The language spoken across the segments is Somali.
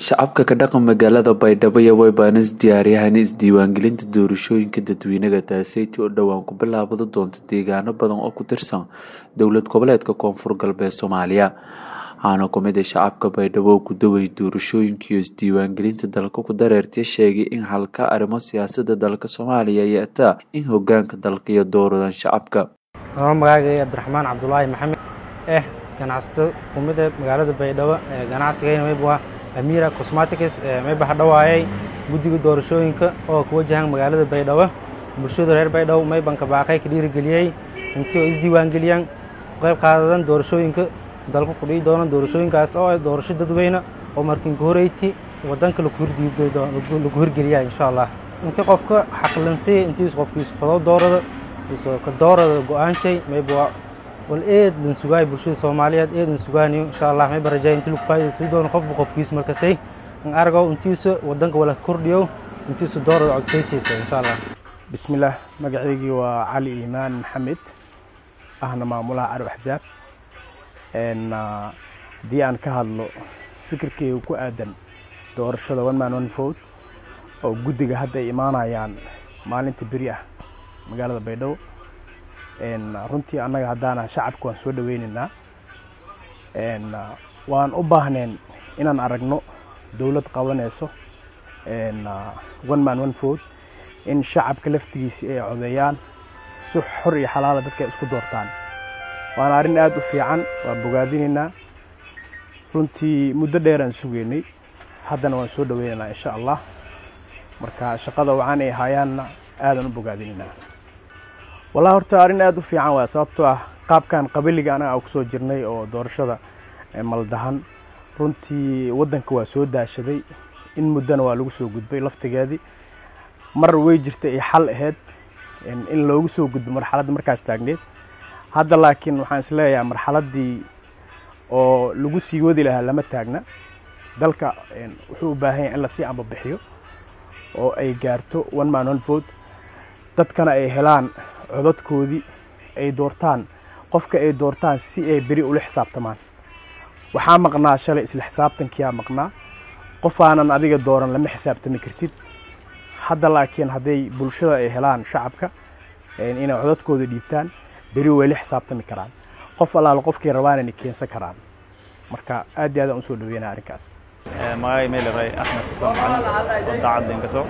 shacabka ka dhaqan magaalada Baydhabo way baanas diyaariyaan isdiiwaangelinta doorashooyinka dadweynaha taasaytii oo dhawaan ku bilaabado doonta deegaano badan oo ku tirsan dowlad goboleedka Koonfur Galbeed Soomaaliya. Aana kumid shacabka Baydhabo ku daway doorashooyinka isdiiwaangelinta dalka ku dareertay sheegay in halka arrimo siyaasadda dalka Soomaaliya ay taa in hoggaanka dalka iyo doorashada shacabka. magacayga Abdiraxmaan Cabdullaahi Maxamed ganacsato kumid magaalada Baydhabo ganacsigeena waa Amira Cosmetics meebaha dhawaayay guddiga doorashooyinka oo ku wajahan magaalada Baydhabo bulshada reer Baydhabo meebanka baaqay ka dhiirigeliyay intii isdiiwaan geliyaan qayb qaadadan doorashooyinka dalka ku dhigi doona doorashooyinkaas oo doorasho dadweyne oo markii horeeyay wadanka lagu hirgeliyay insha Allah intii qofka xaqlansi intii qofkiisa fado doorada ka doorada go'aanshay meebaa والإيد من سجاي برشة الصوماليات إيد من سجاني إن شاء الله ما برجع أنت لك فايد سيدون خف كيس مركزي إن أرجع أنتيس ودنك ولا كرديو أنتيس دور عكسيسي إن شاء الله. بسم الله مقعدي وعلي إيمان محمد أهنا معمولها عرب حزاب إن دي أن كهالو فكر كي وكو آدم دور الشدة وين ما ننفوت أو جودي هذا إيمانا يعني مالين تبريا مقالة بيدو إن runtii annaga hadana shacabku waan soo dhaweynaa waan u baahneen inaan aragno dawlad qabanayso one man one vote in shacabka laftigiisa ay codeeyaan si xor iyo xalaal dadka isku doortaan waan arin aad u fiican waan bogaadinayna runtii muddo dheer aan sugeynay hadana waan soo dhaweynaa insha Allah marka shaqada waxaan ay hayaan aad u bogaadinayna والله horta arin aad u fiican waa sababtoo ah qaabkan qabiliga anaga ku soo jirnay oo doorashada maldahan runtii wadanka waa soo daashaday in muddana waa lagu soo gudbay laftigeedii mar way jirtay xal aheed in loogu soo gudbo marxaladda markaas taagneed hadda laakiin waxaan isleeyahay marxaladdii oo lagu sii wadi lahaa lama taagna dalka wuxuu u baahan yahay in la sii amba bixiyo oo ay gaarto one man one vote dadkana ay helaan codadkoodii ay doortaan qofka ay doortaan si ay bari u xisaabtamaan waxa maqnaa shalay isla xisaabtankiya maqnaa qof aanan adiga dooran lama xisaabtami kartid hadda laakiin haday bulshada ay helaan shacabka in codadkooda dhiibtaan bari way la xisaabtami karaan qof alaal qofkii rabaan inay keensan karaan marka aad iyo aad aan soo dhaweynaa arrinkaas magacay meelay Axmed Xasan oo daacad inkaso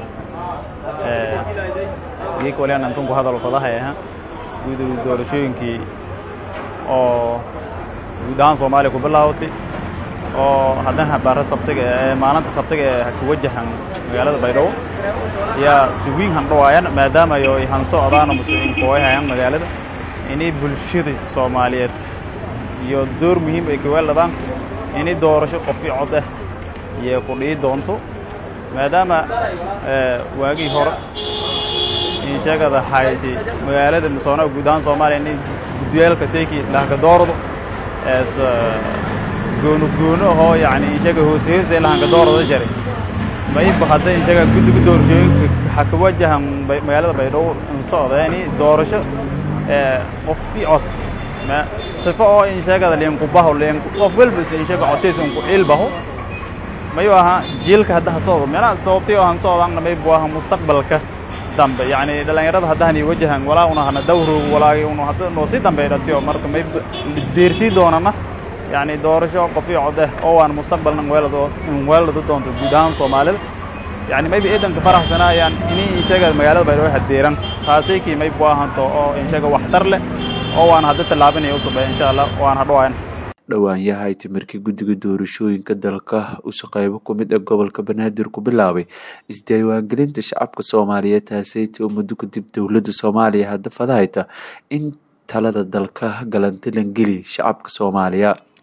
iyaga wali aan tunku hadal qadahay guud doorashooyinkii oo guud ahaan Soomaaliya ku bilaawtay oo haddana baar sabtiga maalinta sabtiga ku wajahan magaalada Baydhabo ya si weyn han dhawaayaan maadaama ay han socdaan muslimiin ku hayaan magaalada inay bulshada Soomaaliyeed iyo door muhiim ay ka weeladaan inay doorasho qof cod ah iyo ku dhigi doonto maadaama waagii hore in sheegada hay'adii magaalada Misoona guud ahaan Soomaaliya in guddiyeelka seeki laga doorado as goono oo yaani sheega hoosaysa laga doorado jiray may bahada in sheega guddiga doorashooyinka waxa ka wajahan magaalada Baydhabo in socdaani doorasho qof cod ma sifa oo in sheegada leen ku baho leen qof walba in sheega codaysan ku ilbaho مايوها جيلك هذا صوت منا صوتي وهن صوت عنا ما يبغاه مستقبلك دم يعني دلنا يرد هذا هني وجهن ولا هنا دور ولا هذا نصيب دم بيرتيو مرت ما يديرسي دوننا يعني دور شو قفي عده أو عن مستقبلنا ولد دون تجدان صومالي يعني ما يبي إذا كفرح سنة يعني إني شجع مجال بيروح الديران خاصة كي ما يبغاه هنتو أو إن شجع وحدر له أو عن هذا اللعبة يوصل إن شاء الله وعن هذا dhawaan yahay timirkii guddiga doorashooyinka dalka u shaqeeyo kumid gobolka Banaadir ku bilaabay isdiiwaangelinta shacabka Soomaaliyeed taasaytii oo muddo kadib dawladda Soomaaliya hadda fadhayta in talada dalka galantilan geli shacabka Soomaaliya.